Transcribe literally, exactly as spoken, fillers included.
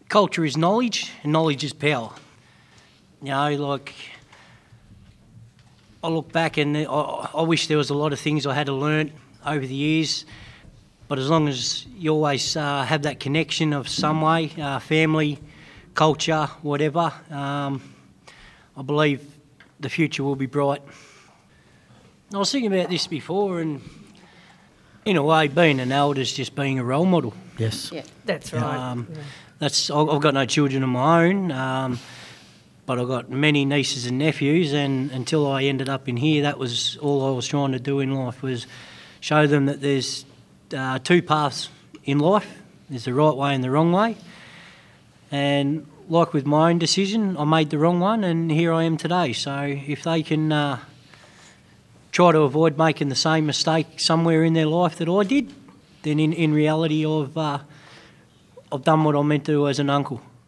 culture is knowledge, and knowledge is power. You know, like, I look back and I, I wish there was a lot of things I had to learn over the years, but as long as you always uh, have that connection of some way, uh, family, culture, whatever, um, I believe the future will be bright. I was thinking about this before, and in a way, being an elder is just being a role model. Yes. Yeah. That's right. Um, Yeah. That's I- I've got no children of my own, um, but I've got many nieces and nephews, and until I ended up in here, that was all I was trying to do in life, was show them that there's uh, two paths in life. There's the right way and the wrong way. And like with my own decision, I made the wrong one, and here I am today. So if they can uh, try to avoid making the same mistake somewhere in their life that I did, then in, in reality I've, uh, I've done what I meant to do as an uncle.